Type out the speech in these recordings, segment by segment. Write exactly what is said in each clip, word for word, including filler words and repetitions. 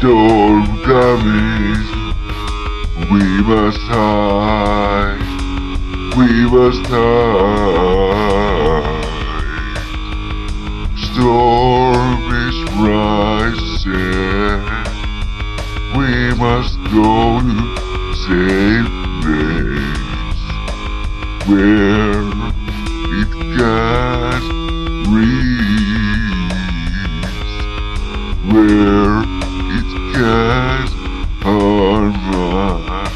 storm coming, we must hide, we must hide. Storm is rising, we must go to safe place, where it can't reach, where it can't harm us.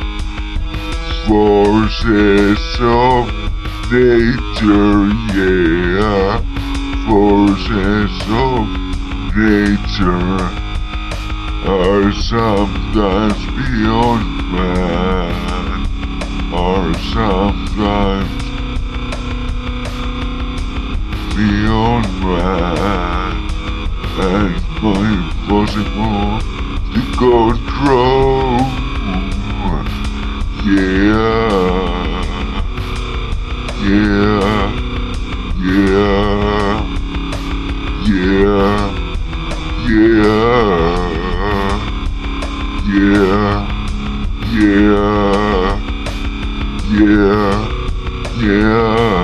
Forces of nature, yeah, forces of nature are sometimes beyond man, are sometimes beyond man, and my impossible to control. Yeah, yeah, yeah, yeah, yeah, yeah, yeah, yeah, yeah.